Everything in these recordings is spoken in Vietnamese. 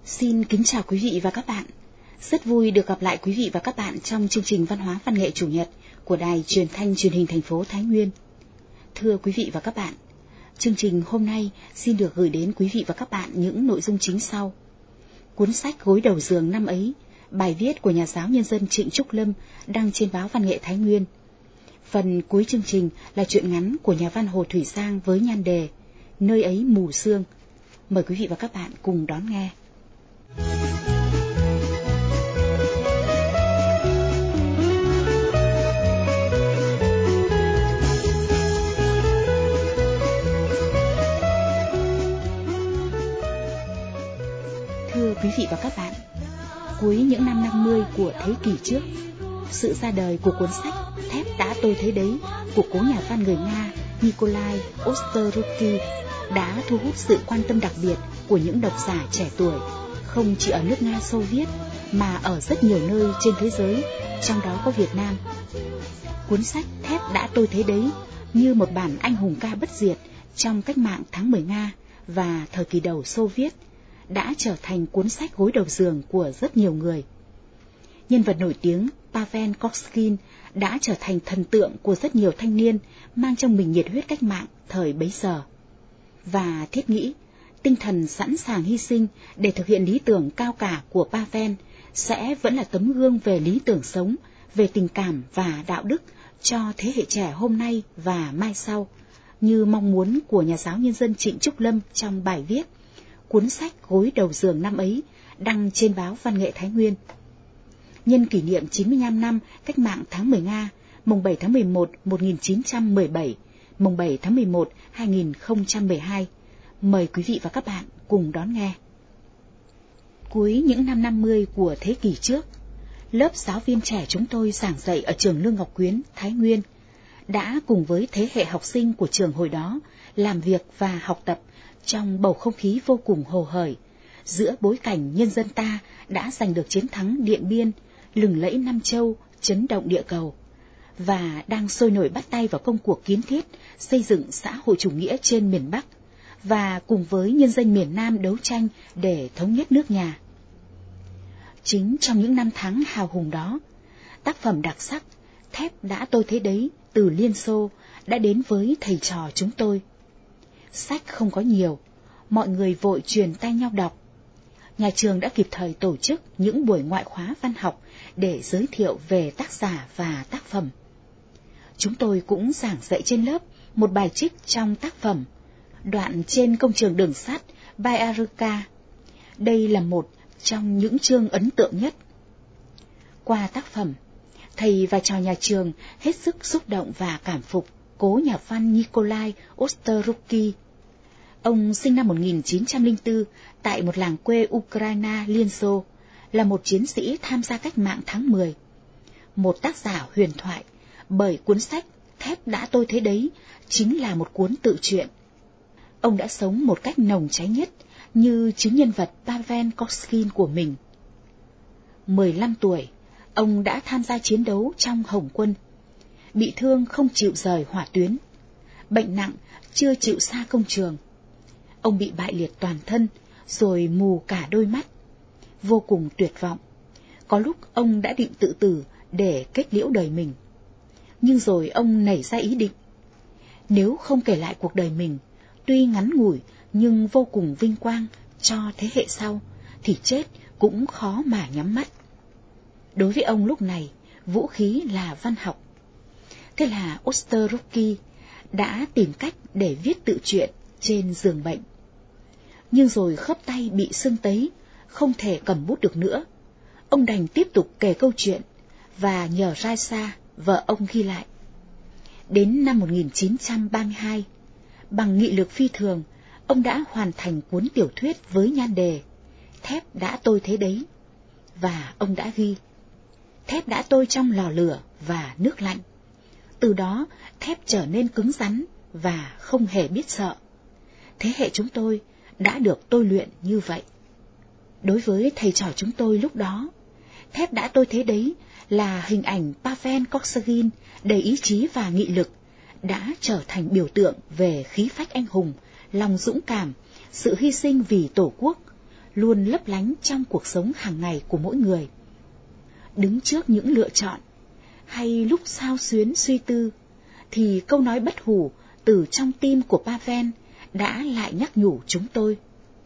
Xin kính chào quý vị và các bạn. Rất vui được gặp lại quý vị và các bạn trong chương trình Văn hóa Văn nghệ Chủ nhật của Đài Truyền thanh Truyền hình thành phố Thái Nguyên. Thưa quý vị và các bạn, chương trình hôm nay xin được gửi đến quý vị và các bạn những nội dung chính sau. Cuốn sách Gối đầu giường năm ấy, bài viết của nhà giáo nhân dân Trịnh Trúc Lâm đăng trên báo Văn nghệ Thái Nguyên. Phần cuối chương trình là truyện ngắn của nhà văn Hồ Thủy Giang với nhan đề Nơi ấy mù sương. Mời quý vị và các bạn cùng đón nghe. Thưa quý vị và các bạn, cuối những năm 50 của thế kỷ trước, sự ra đời của cuốn sách Thép đã tôi thấy đấy của cố nhà văn người Nga Nikolai Osterruky đã thu hút sự quan tâm đặc biệt của những độc giả trẻ tuổi, không chỉ ở nước Nga Xô Viết mà ở rất nhiều nơi trên thế giới, trong đó có Việt Nam. Cuốn sách Thép đã tôi thấy đấy như một bản anh hùng ca bất diệt trong cách mạng tháng 10 Nga và thời kỳ đầu Xô Viết, đã trở thành cuốn sách gối đầu giường của rất nhiều người. Nhân vật nổi tiếng Pavel Korskin đã trở thành thần tượng của rất nhiều thanh niên mang trong mình nhiệt huyết cách mạng thời bấy giờ. Và thiết nghĩ, tinh thần sẵn sàng hy sinh để thực hiện lý tưởng cao cả của Pavel sẽ vẫn là tấm gương về lý tưởng sống, về tình cảm và đạo đức cho thế hệ trẻ hôm nay và mai sau, như mong muốn của nhà giáo nhân dân Trịnh Trúc Lâm trong bài viết Cuốn sách Gối đầu giường năm ấy đăng trên báo Văn nghệ Thái Nguyên. Nhân kỷ niệm 95 năm cách mạng tháng 10 Nga, mùng 7 tháng 11 1917, mùng 7 tháng 11 2012, mời quý vị và các bạn cùng đón nghe. Cuối những năm 50 của thế kỷ trước, lớp giáo viên trẻ chúng tôi giảng dạy ở trường Lương Ngọc Quyến, Thái Nguyên, đã cùng với thế hệ học sinh của trường hồi đó làm việc và học tập trong bầu không khí vô cùng hồ hởi, giữa bối cảnh nhân dân ta đã giành được chiến thắng Điện Biên, lừng lẫy Nam Châu, chấn động địa cầu, và đang sôi nổi bắt tay vào công cuộc kiến thiết, xây dựng xã hội chủ nghĩa trên miền Bắc, và cùng với nhân dân miền Nam đấu tranh để thống nhất nước nhà. Chính trong những năm tháng hào hùng đó, tác phẩm đặc sắc Thép đã tôi thấy đấy từ Liên Xô đã đến với thầy trò chúng tôi. Sách không có nhiều, mọi người vội truyền tay nhau đọc. Nhà trường đã kịp thời tổ chức những buổi ngoại khóa văn học để giới thiệu về tác giả và tác phẩm. Chúng tôi cũng giảng dạy trên lớp một bài trích trong tác phẩm Đoạn trên công trường đường sắt Bayarka. Đây là một trong những chương ấn tượng nhất. Qua tác phẩm, thầy và trò nhà trường hết sức xúc động và cảm phục cố nhà văn Nikolai Osterruky. Ông sinh năm 1904 tại một làng quê Ukraine, Liên Xô, là một chiến sĩ tham gia cách mạng tháng 10. Một tác giả huyền thoại, bởi cuốn sách Thép đã tôi thấy đấy chính là một cuốn tự truyện. Ông đã sống một cách nồng cháy nhất như chính nhân vật Pavel Korskin của mình. 15 tuổi, ông đã tham gia chiến đấu trong Hồng quân. Bị thương không chịu rời hỏa tuyến. Bệnh nặng, chưa chịu xa công trường. Ông bị bại liệt toàn thân, rồi mù cả đôi mắt. Vô cùng tuyệt vọng. Có lúc ông đã định tự tử để kết liễu đời mình. Nhưng rồi ông nảy ra ý định. Nếu không kể lại cuộc đời mình, tuy ngắn ngủi nhưng vô cùng vinh quang cho thế hệ sau, thì chết cũng khó mà nhắm mắt. Đối với ông lúc này, vũ khí là văn học. Thế là Osterruky đã tìm cách để viết tự truyện trên giường bệnh. Nhưng rồi khớp tay bị sưng tấy, không thể cầm bút được nữa. Ông đành tiếp tục kể câu chuyện và nhờ Raisa, vợ ông ghi lại. Đến năm 1932, bằng nghị lực phi thường, ông đã hoàn thành cuốn tiểu thuyết với nhan đề Thép đã tôi thế đấy. Và ông đã ghi: Thép đã tôi trong lò lửa và nước lạnh. Từ đó, thép trở nên cứng rắn và không hề biết sợ. Thế hệ chúng tôi đã được tôi luyện như vậy. Đối với thầy trò chúng tôi lúc đó, Thép đã tôi thế đấy là hình ảnh Pavel Korskin đầy ý chí và nghị lực, đã trở thành biểu tượng về khí phách anh hùng, lòng dũng cảm, sự hy sinh vì Tổ quốc, luôn lấp lánh trong cuộc sống hàng ngày của mỗi người. Đứng trước những lựa chọn, hay lúc xao xuyến suy tư, thì câu nói bất hủ từ trong tim của Pavel đã lại nhắc nhủ chúng tôi.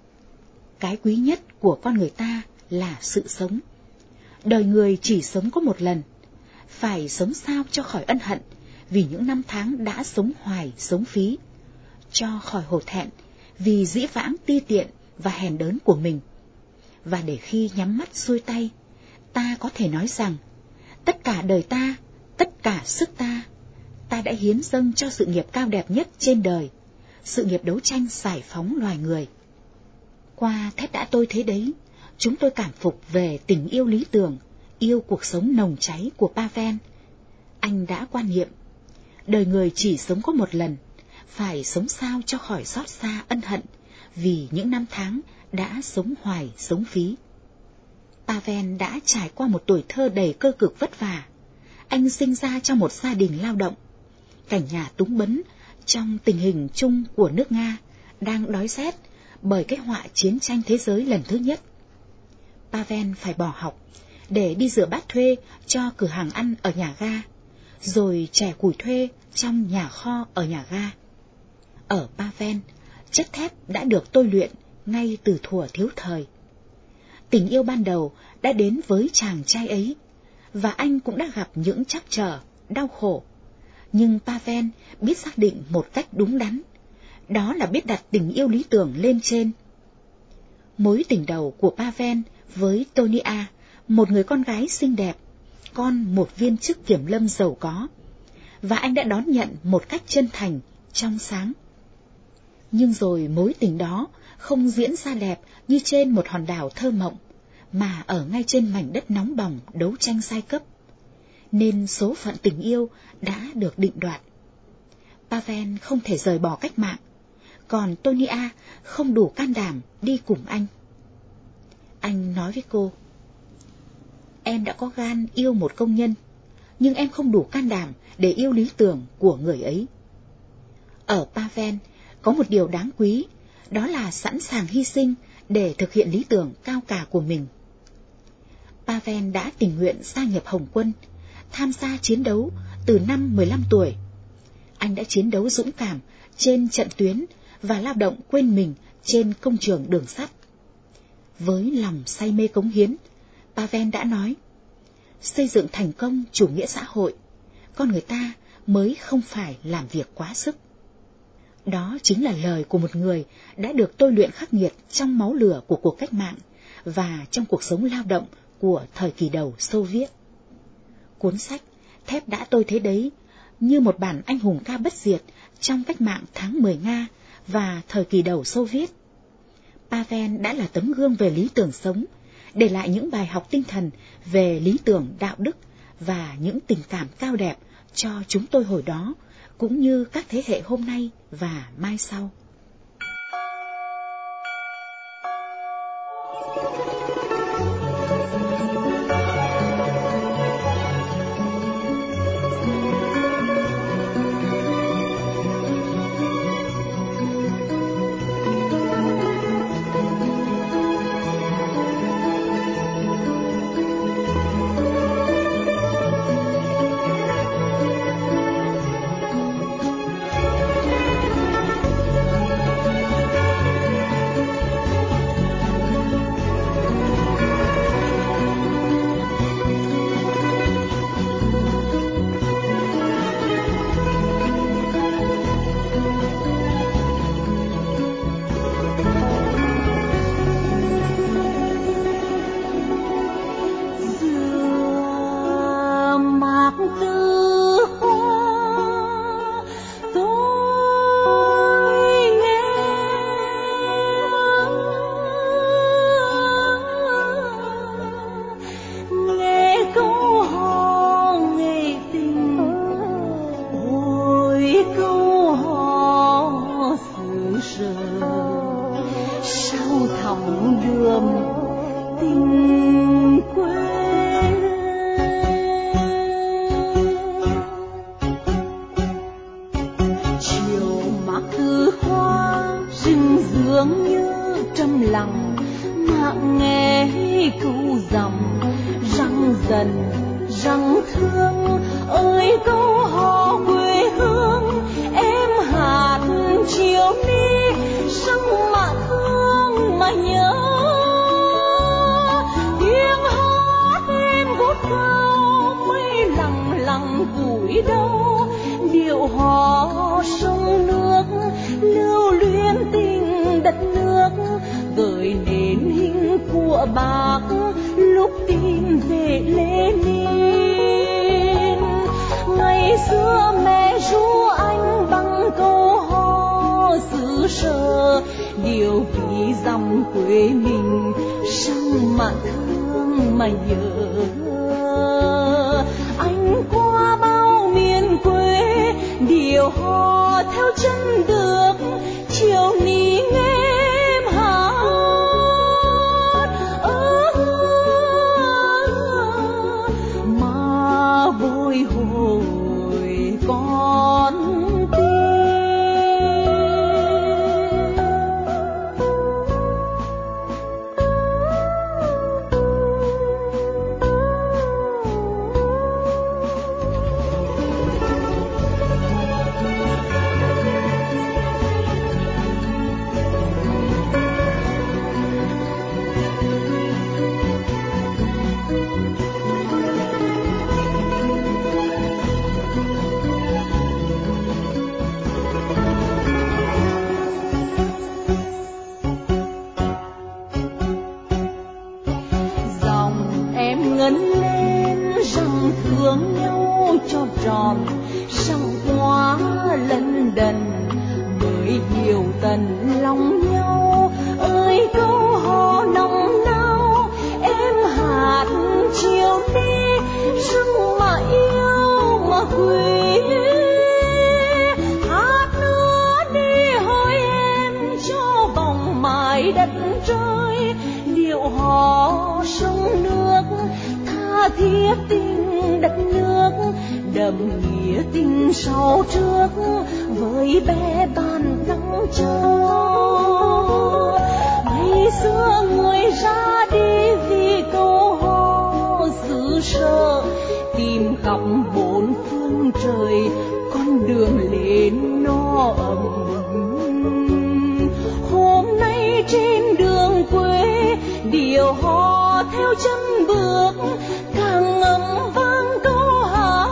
Cái quý nhất của con người ta là sự sống. Đời người chỉ sống có một lần, phải sống sao cho khỏi ân hận vì những năm tháng đã sống hoài sống phí, cho khỏi hổ thẹn vì dĩ vãng ti tiện và hèn đớn của mình. Và để khi nhắm mắt xuôi tay, ta có thể nói rằng, tất cả đời ta, tất cả sức ta, ta đã hiến dâng cho sự nghiệp cao đẹp nhất trên đời, sự nghiệp đấu tranh giải phóng loài người. Qua Thép đã tôi thế đấy, chúng tôi cảm phục về tình yêu lý tưởng, yêu cuộc sống nồng cháy của Pavel. Anh đã quan niệm, đời người chỉ sống có một lần, phải sống sao cho khỏi xót xa ân hận vì những năm tháng đã sống hoài sống phí. Pavel đã trải qua một tuổi thơ đầy cơ cực vất vả. Anh sinh ra trong một gia đình lao động, cảnh nhà túng bấn trong tình hình chung của nước Nga đang đói rét bởi cái họa chiến tranh thế giới lần thứ nhất. Pavel phải bỏ học để đi rửa bát thuê cho cửa hàng ăn ở nhà ga, rồi chẻ củi thuê trong nhà kho ở nhà ga. Ở Pavel, chất thép đã được tôi luyện ngay từ thuở thiếu thời. Tình yêu ban đầu đã đến với chàng trai ấy, và anh cũng đã gặp những trắc trở, đau khổ. Nhưng Pavel biết xác định một cách đúng đắn, đó là biết đặt tình yêu lý tưởng lên trên. Mối tình đầu của Pavel với Tonia, một người con gái xinh đẹp, con một viên chức kiểm lâm giàu có, và anh đã đón nhận một cách chân thành, trong sáng. Nhưng rồi mối tình đó không diễn ra đẹp như trên một hòn đảo thơ mộng, mà ở ngay trên mảnh đất nóng bỏng đấu tranh giai cấp. Nên số phận tình yêu đã được định đoạt. Pavel không thể rời bỏ cách mạng, còn Tonia không đủ can đảm đi cùng anh. Anh nói với cô, em đã có gan yêu một công nhân, nhưng em không đủ can đảm để yêu lý tưởng của người ấy. Ở Pavel có một điều đáng quý, đó là sẵn sàng hy sinh để thực hiện lý tưởng cao cả của mình. Pavel đã tình nguyện gia nhập Hồng quân, tham gia chiến đấu từ năm 15 tuổi. Anh đã chiến đấu dũng cảm trên trận tuyến và lao động quên mình trên công trường đường sắt. Với lòng say mê cống hiến, Pavel đã nói, xây dựng thành công chủ nghĩa xã hội, con người ta mới không phải làm việc quá sức. Đó chính là lời của một người đã được tôi luyện khắc nghiệt trong máu lửa của cuộc cách mạng và trong cuộc sống lao động của thời kỳ đầu Xô Viết. Cuốn sách Thép đã tôi thế đấy như một bản anh hùng ca bất diệt trong cách mạng tháng 10 Nga và thời kỳ đầu Xô Viết. Pavel đã là tấm gương về lý tưởng sống, để lại những bài học tinh thần về lý tưởng đạo đức và những tình cảm cao đẹp cho chúng tôi hồi đó, cũng như các thế hệ hôm nay và mai sau. nghe cứu dầm răng dần răng thương ơi câu hò quê hương em hát chiều đi sông mà thương mà nhớ tiếng hát em vút cao mây lặng lặng cúi đầu điệu hò sông nước lưu luyến tình đất nước gợi nên hình của bác lúc tìm về Lenin. Ngày xưa mẹ ru anh bằng câu hò xứ sở điều vì dằm quê mình sông mà thương mà nhớ. Anh qua bao miền quê điều hò theo chân được chiều ní nghe em hát mà bồi hồi con tim. Thiết tình đất nước đậm nghĩa tình sau trước với bé bàn nắng cho. Ngày xưa người ra đi vì câu hò xứ sở tìm khắp bốn phương trời con đường lên nó ấm. Hôm nay trên đường quê điều hò theo chân bước càng ngầm vang câu hát.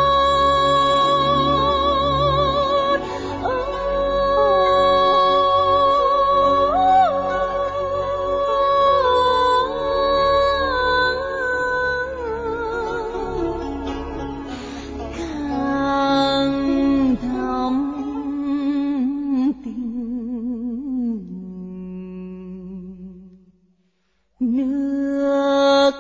Càng thắm tình nước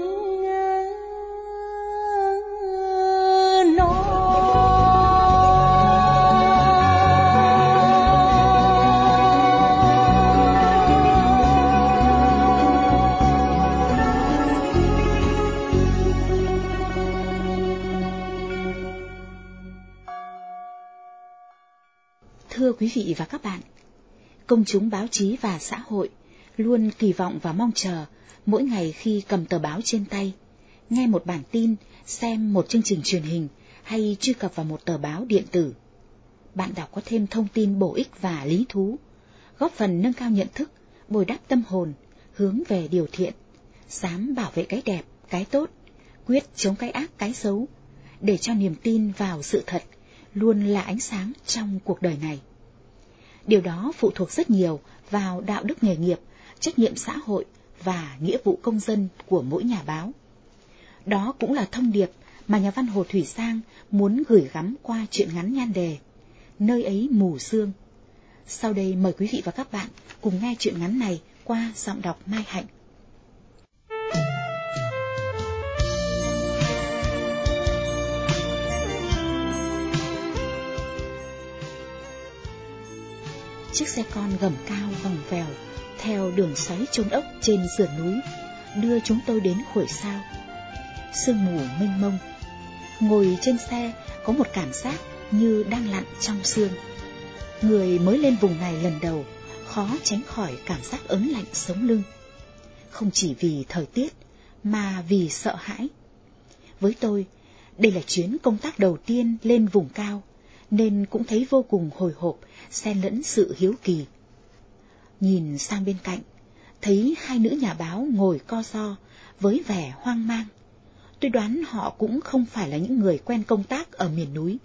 Thưa quý vị và các bạn, công chúng báo chí và xã hội luôn kỳ vọng và mong chờ mỗi ngày khi cầm tờ báo trên tay, nghe một bản tin, xem một chương trình truyền hình hay truy cập vào một tờ báo điện tử. Bạn đọc có thêm thông tin bổ ích và lý thú, góp phần nâng cao nhận thức, bồi đắp tâm hồn, hướng về điều thiện, dám bảo vệ cái đẹp, cái tốt, quyết chống cái ác, cái xấu, để cho niềm tin vào sự thật luôn là ánh sáng trong cuộc đời này. Điều đó phụ thuộc rất nhiều vào đạo đức nghề nghiệp, trách nhiệm xã hội và nghĩa vụ công dân của mỗi nhà báo. Đó cũng là thông điệp mà nhà văn Hồ Thủy Sang muốn gửi gắm qua truyện ngắn nhan đề Nơi ấy mù sương. Sau đây mời quý vị và các bạn cùng nghe truyện ngắn này qua giọng đọc Mai Hạnh. Chiếc xe con gầm cao vòng vèo theo đường xoáy chôn ốc trên sườn núi đưa chúng tôi đến Khuổi Sao. Sương mù mênh mông, ngồi trên xe có một cảm giác như đang lặn trong sương. Người mới lên vùng này lần đầu khó tránh khỏi cảm giác ớn lạnh sống lưng. không chỉ vì thời tiết, mà vì sợ hãi. Với tôi, đây là chuyến công tác đầu tiên lên vùng cao, nên cũng thấy vô cùng hồi hộp, xen lẫn sự hiếu kỳ. Nhìn sang bên cạnh, thấy hai nữ nhà báo ngồi co ro với vẻ hoang mang. Tôi đoán họ cũng không phải là những người quen công tác ở miền núi.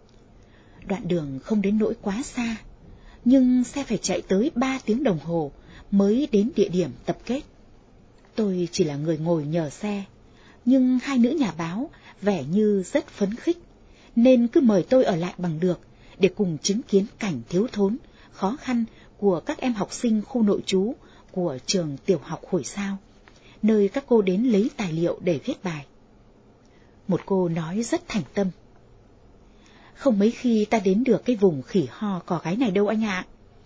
Đoạn đường không đến nỗi quá xa, nhưng xe phải chạy tới 3 tiếng đồng hồ mới đến địa điểm tập kết. Tôi chỉ là người ngồi nhờ xe, nhưng hai nữ nhà báo vẻ như rất phấn khích, nên cứ mời tôi ở lại bằng được để cùng chứng kiến cảnh thiếu thốn, khó khăn của các em học sinh khu nội trú của trường tiểu học Hồi Sao, nơi các cô đến lấy tài liệu để viết bài. Một cô nói rất thành tâm: "Không mấy khi ta đến được cái vùng khỉ ho cò gáy này đâu anh ạ.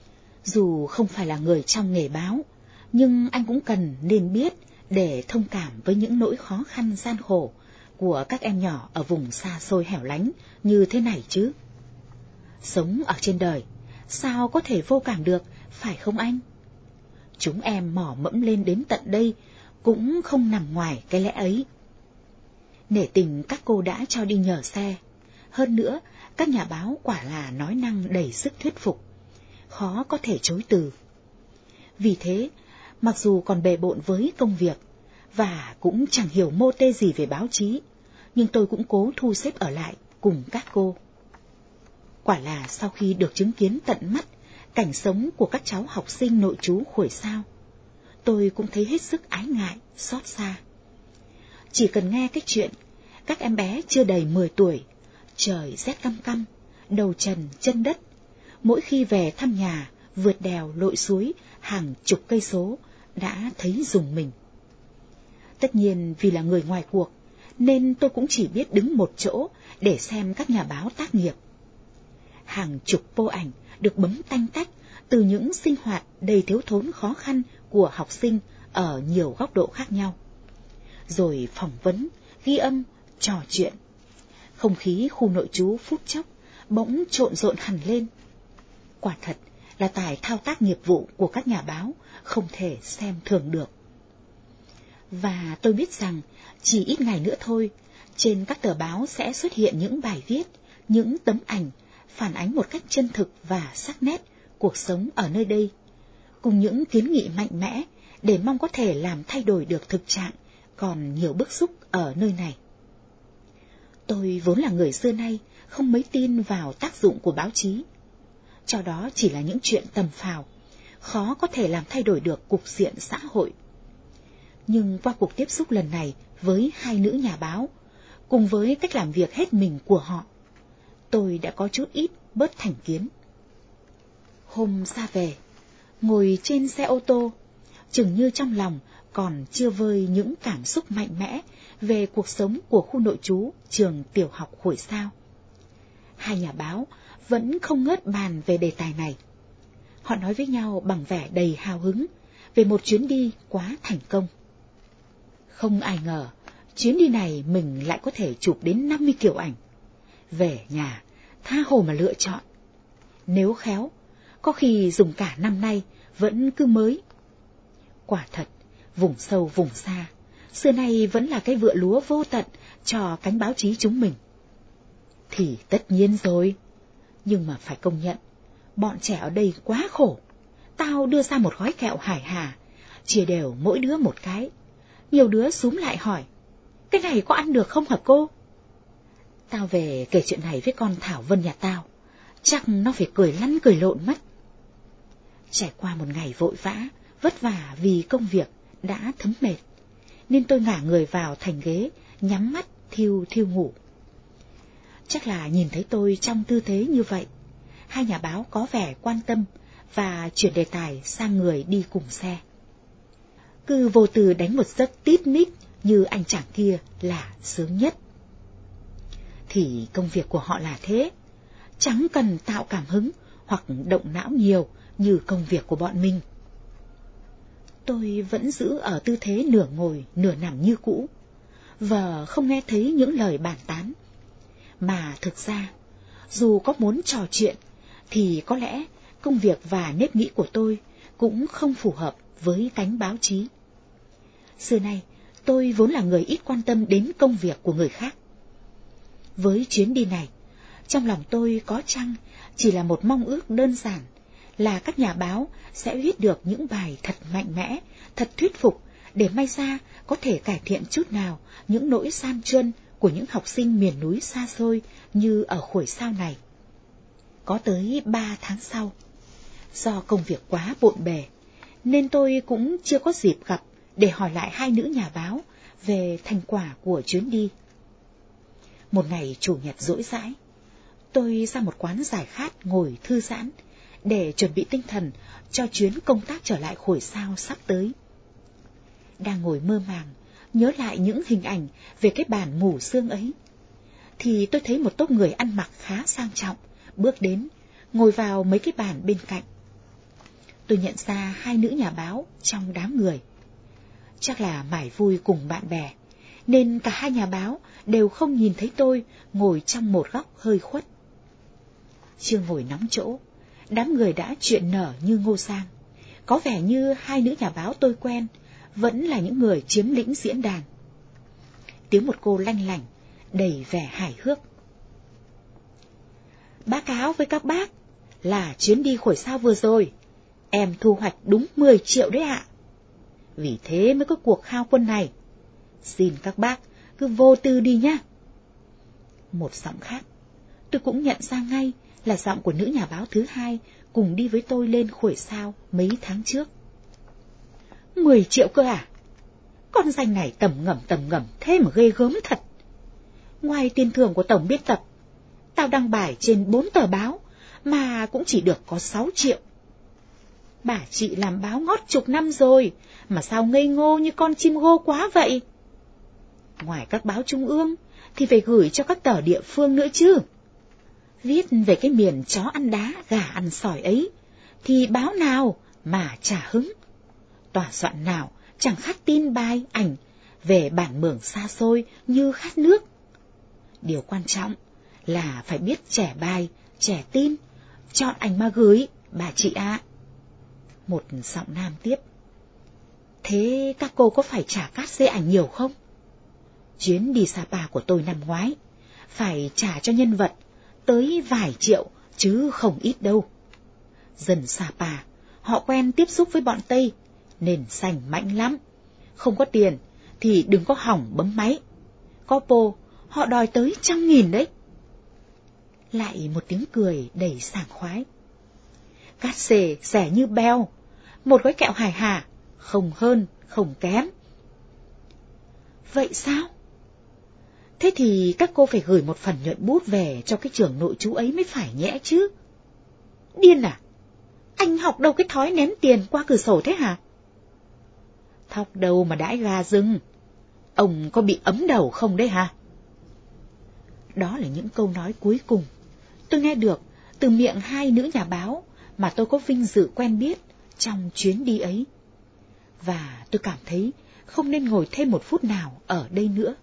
Dù không phải là người trong nghề báo, nhưng anh cũng cần nên biết để thông cảm với những nỗi khó khăn gian khổ của các em nhỏ ở vùng xa xôi hẻo lánh như thế này chứ. Sống ở trên đời, sao có thể vô cảm được, phải không anh? Chúng em mò mẫm lên đến tận đây cũng không nằm ngoài cái lẽ ấy." Nể tình các cô đã cho đi nhờ xe. Hơn nữa, các nhà báo quả là nói năng đầy sức thuyết phục, khó có thể chối từ. Vì thế, mặc dù còn bề bộn với công việc, và cũng chẳng hiểu mô tê gì về báo chí, nhưng tôi cũng cố thu xếp ở lại cùng các cô. Quả là sau khi được chứng kiến tận mắt cảnh sống của các cháu học sinh nội trú Hồi Sao, tôi cũng thấy hết sức ái ngại, xót xa. Chỉ cần nghe cái chuyện các em bé chưa đầy 10 tuổi, trời rét căm căm, đầu trần chân đất, mỗi khi về thăm nhà, vượt đèo lội suối hàng chục cây số, đã thấy rùng mình. Tất nhiên vì là người ngoài cuộc, nên tôi cũng chỉ biết đứng một chỗ để xem các nhà báo tác nghiệp. Hàng chục pô ảnh được bấm tanh tách từ những sinh hoạt đầy thiếu thốn khó khăn của học sinh ở nhiều góc độ khác nhau. Rồi phỏng vấn, ghi âm, trò chuyện. Không khí khu nội trú phút chốc bỗng trộn rộn hẳn lên. Quả thật là tài thao tác nghiệp vụ của các nhà báo không thể xem thường được. Và tôi biết rằng chỉ ít ngày nữa thôi, trên các tờ báo sẽ xuất hiện những bài viết, những tấm ảnh phản ánh một cách chân thực và sắc nét cuộc sống ở nơi đây, cùng những kiến nghị mạnh mẽ để mong có thể làm thay đổi được thực trạng còn nhiều bức xúc ở nơi này. Tôi vốn là người xưa nay không mấy tin vào tác dụng của báo chí, cho đó chỉ là những chuyện tầm phào, khó có thể làm thay đổi được cục diện xã hội. Nhưng qua cuộc tiếp xúc lần này với hai nữ nhà báo, cùng với cách làm việc hết mình của họ, tôi đã có chút ít bớt thành kiến. Hôm ra về, ngồi trên xe ô tô, chừng như trong lòng còn chưa vơi những cảm xúc mạnh mẽ về cuộc sống của khu nội trú trường tiểu học Hồi Sao. Hai nhà báo vẫn không ngớt bàn về đề tài này. Họ nói với nhau bằng vẻ đầy hào hứng về một chuyến đi quá thành công. Không ai ngờ, chuyến đi này mình lại có thể chụp đến 50 kiểu ảnh. Về nhà, tha hồ mà lựa chọn. Nếu khéo, có khi dùng cả năm nay vẫn cứ mới. Quả thật, vùng sâu vùng xa, xưa nay vẫn là cái vựa lúa vô tận cho cánh báo chí chúng mình. Thì tất nhiên rồi, nhưng mà phải công nhận, bọn trẻ ở đây quá khổ. Tao đưa ra một gói kẹo Hải Hà, chia đều mỗi đứa một cái. Nhiều đứa xúm lại hỏi, cái này có ăn được không hả cô? Tao về kể chuyện này với con Thảo Vân nhà tao, chắc nó phải cười lăn cười lộn mất. Trải qua một ngày vội vã, vất vả vì công việc đã thấm mệt, nên tôi ngả người vào thành ghế, nhắm mắt thiêu thiêu ngủ. Chắc là nhìn thấy tôi trong tư thế như vậy, hai nhà báo có vẻ quan tâm và chuyển đề tài sang người đi cùng xe. Cứ vô tư đánh một giấc tít mít như anh chàng kia là sướng nhất. Thì công việc của họ là thế, chẳng cần tạo cảm hứng hoặc động não nhiều như công việc của bọn mình. Tôi vẫn giữ ở tư thế nửa ngồi nửa nằm như cũ, và không nghe thấy những lời bàn tán. Mà thực ra, dù có muốn trò chuyện, thì có lẽ công việc và nếp nghĩ của tôi cũng không phù hợp với cánh báo chí. Xưa nay, tôi vốn là người ít quan tâm đến công việc của người khác. Với chuyến đi này, trong lòng tôi có chăng chỉ là một mong ước đơn giản là các nhà báo sẽ viết được những bài thật mạnh mẽ, thật thuyết phục để may ra có thể cải thiện chút nào những nỗi gian truân của những học sinh miền núi xa xôi như ở Khuổi Sao này. Có tới 3 tháng sau, do công việc quá bộn bề, nên tôi cũng chưa có dịp gặp để hỏi lại hai nữ nhà báo về thành quả của chuyến đi. Một ngày chủ nhật rỗi rãi, tôi ra một quán giải khát ngồi thư giãn để chuẩn bị tinh thần cho chuyến công tác trở lại Khuổi Sao sắp tới. Đang ngồi mơ màng, nhớ lại những hình ảnh về cái bàn mù sương ấy, thì tôi thấy một tốp người ăn mặc khá sang trọng bước đến, ngồi vào mấy cái bàn bên cạnh. Tôi nhận ra hai nữ nhà báo trong đám người. Chắc là mải vui cùng bạn bè, nên cả hai nhà báo đều không nhìn thấy tôi ngồi trong một góc hơi khuất. Chưa ngồi nóng chỗ, đám người đã chuyện nở như ngô sang. Có vẻ như hai nữ nhà báo tôi quen vẫn là những người chiếm lĩnh diễn đàn. Tiếng một cô lanh lảnh, đầy vẻ hài hước: báo cáo với các bác là chuyến đi Khuổi Sao vừa rồi, em thu hoạch đúng 10 triệu đấy ạ. Vì thế mới có cuộc khao quân này. Xin các bác cứ vô tư đi nhá. Một giọng khác, tôi cũng nhận ra ngay là giọng của nữ nhà báo thứ hai cùng đi với tôi lên Khuổi Sao mấy tháng trước. 10 triệu cơ à? Con danh này tầm ngầm thế mà ghê gớm thật. Ngoài tiền thưởng của tổng biên tập, tao đăng bài trên 4 tờ báo mà cũng chỉ được có 6 triệu. Bà chị làm báo ngót chục năm rồi, mà sao ngây ngô như con chim gô quá vậy? Ngoài các báo trung ương thì phải gửi cho các tờ địa phương nữa chứ. Viết về cái miền chó ăn đá, gà ăn sỏi ấy, thì báo nào mà chả hứng. Tòa soạn nào chẳng khát tin bài, ảnh về bản mường xa xôi như khát nước. Điều quan trọng là phải biết trẻ bài, trẻ tin, chọn ảnh mà gửi, bà chị ạ. Một giọng nam tiếp: thế các cô có phải trả cát xê ảnh nhiều không? Chuyến đi Sapa của tôi năm ngoái phải trả cho nhân vật tới vài triệu chứ không ít đâu. Dân Sapa họ quen tiếp xúc với bọn Tây nên sành mạnh lắm. Không có tiền thì đừng có hỏng bấm máy. Có pô họ đòi tới 100.000 đấy. Lại một tiếng cười đầy sảng khoái: cát xê rẻ như beo, một gói kẹo hài hà, không hơn không kém. Vậy sao? Thế thì các cô phải gửi một phần nhuận bút về cho cái trường nội trú ấy mới phải nhẽ chứ. Điên à? Anh học đâu cái thói ném tiền qua cửa sổ thế hả? Thóc đâu mà đãi gà rừng. Ông có bị ấm đầu không đấy hả? Đó là những câu nói cuối cùng tôi nghe được từ miệng hai nữ nhà báo mà tôi có vinh dự quen biết trong chuyến đi ấy. Và tôi cảm thấy không nên ngồi thêm một phút nào ở đây nữa.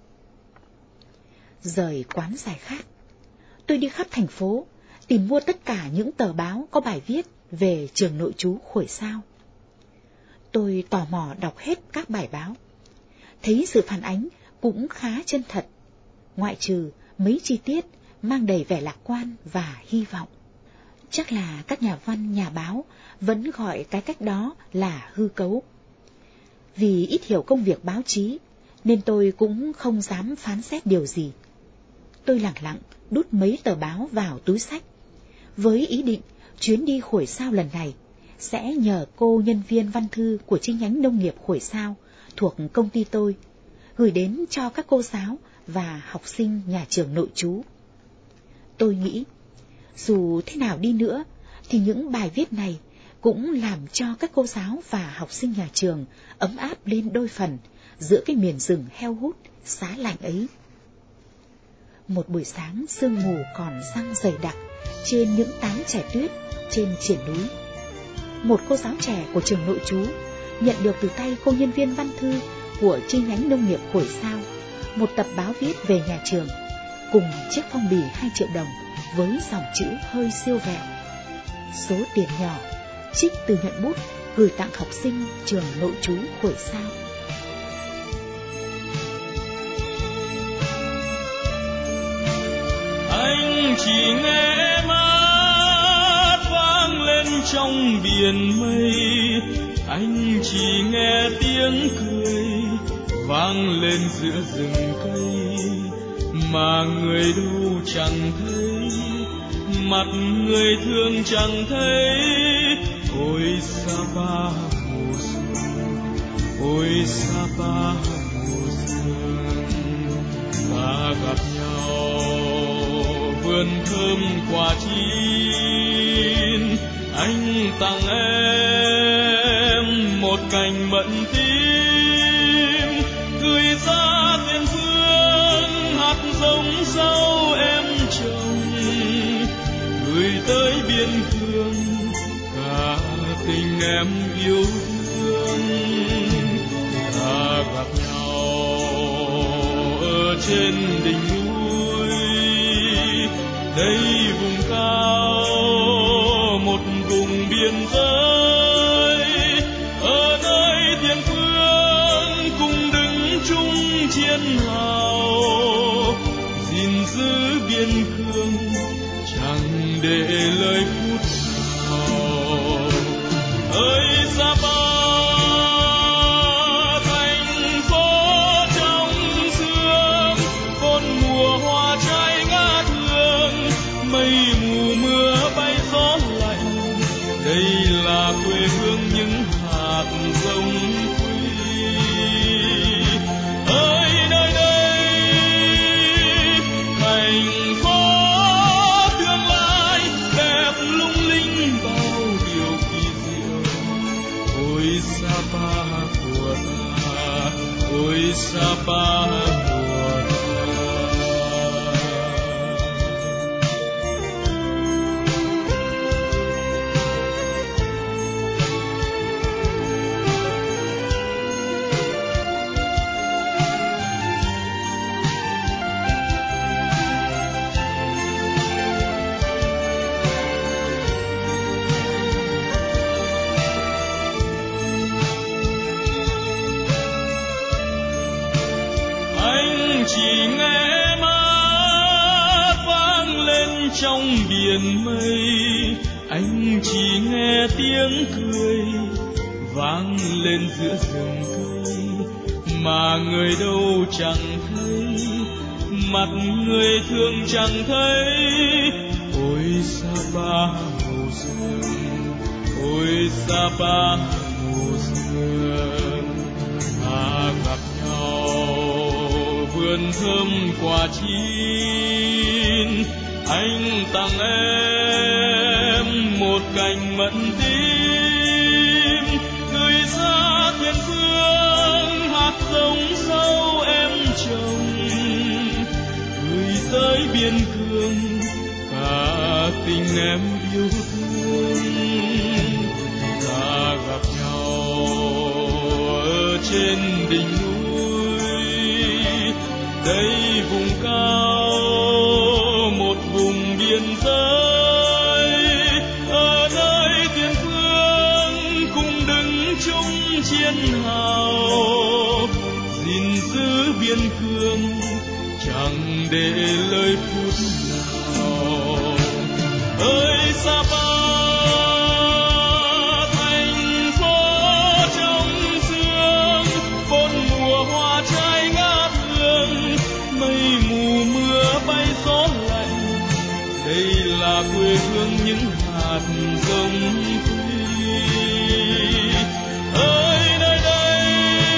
Rời quán giải khát, tôi đi khắp thành phố tìm mua tất cả những tờ báo có bài viết về trường nội trú Khuổi Sao. Tôi tò mò đọc hết các bài báo, thấy sự phản ánh cũng khá chân thật, ngoại trừ mấy chi tiết mang đầy vẻ lạc quan và hy vọng. Chắc là các nhà văn, nhà báo vẫn gọi cái cách đó là hư cấu. Vì ít hiểu công việc báo chí, nên tôi cũng không dám phán xét điều gì. Tôi lẳng lặng đút mấy tờ báo vào túi xách, với ý định chuyến đi Khuổi Sao lần này sẽ nhờ cô nhân viên văn thư của chi nhánh nông nghiệp Khuổi Sao thuộc công ty tôi, gửi đến cho các cô giáo và học sinh nhà trường nội trú. Tôi nghĩ, dù thế nào đi nữa, thì những bài viết này cũng làm cho các cô giáo và học sinh nhà trường ấm áp lên đôi phần giữa cái miền rừng heo hút, giá lạnh ấy. Một buổi sáng sương mù còn giăng dày đặc trên những tán trẻ tuyết trên triển núi, một cô giáo trẻ của trường nội trú nhận được từ tay cô nhân viên văn thư của chi nhánh nông nghiệp Khuổi Sao một tập báo viết về nhà trường cùng chiếc phong bì 2 triệu đồng với dòng chữ hơi siêu vẹo. Số tiền nhỏ trích từ nhuận bút gửi tặng học sinh trường nội trú Khuổi Sao. chỉ nghe mát vang lên trong biển mây, anh chỉ nghe tiếng cười vang lên giữa rừng cây, mà người đâu chẳng thấy, mặt người thương chẳng thấy. Ôi Sapa mùa xuân, ôi Sapa mùa xuân, ta gặp nhau vườn thơm quả chín, anh tặng em một cành mận tím, gửi ra tiền phương hạt giống rau em trồng, gửi tới biên cương cả tình em yêu thương. Ta gặp nhau ở trên đỉnh núi, đây vùng cao một vùng biên giới, ở nơi tiền phương cùng đứng chung chiến hào, gìn giữ biên cương chẳng để lời phút nào. Ơi Sapa thành phố trong sương, con mùa hoa trái ngát hương, mây mù mưa bay gió lạnh, đây là quê hương những hạt giống quý. Ơi nơi đây thành phố tương lai đẹp lung linh bao điều kỳ diệu. Ôi Sapa của ta, ôi Sapa của ta. Chỉ nghe mát vang lên trong biển mây, anh chỉ nghe tiếng cười vang lên giữa rừng cây, mà người đâu chẳng thấy, mặt người thương chẳng thấy. Ôi Sapa mùa xuân, ôi Sapa mùa xuân, ta gặp vườn thơm quả chín, anh tặng em một cành mận tím, gửi ra tiền phương hạt giống rau em trồng, gửi tới biên cương cả tình em yêu thương. Ta gặp nhau ở trên đỉnh núi, đây vùng cao một vùng biên giới, ở nơi tiền phương cùng đứng chung chiến hào, gìn giữ biên cương chẳng để lời phút nào. Ơi Sapa thành phố trong sương, bốn mùa hoa trái ngát hương, mây mù mưa bay gió lạnh, đây là quê hương những hạt giống quý. Ơi nơi đây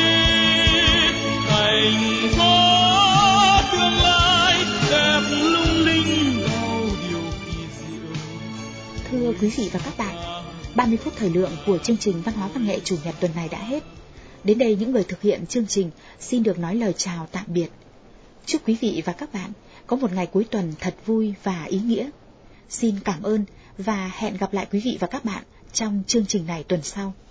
thành phố tương lai đẹp lung linh bao điều kỳ diệu. Thưa quý vị và các bạn, 30 phút thời lượng của chương trình Văn hóa Văn nghệ Chủ nhật tuần này đã hết. Đến đây những người thực hiện chương trình xin được nói lời chào tạm biệt. Chúc quý vị và các bạn có một ngày cuối tuần thật vui và ý nghĩa. Xin cảm ơn và hẹn gặp lại quý vị và các bạn trong chương trình này tuần sau.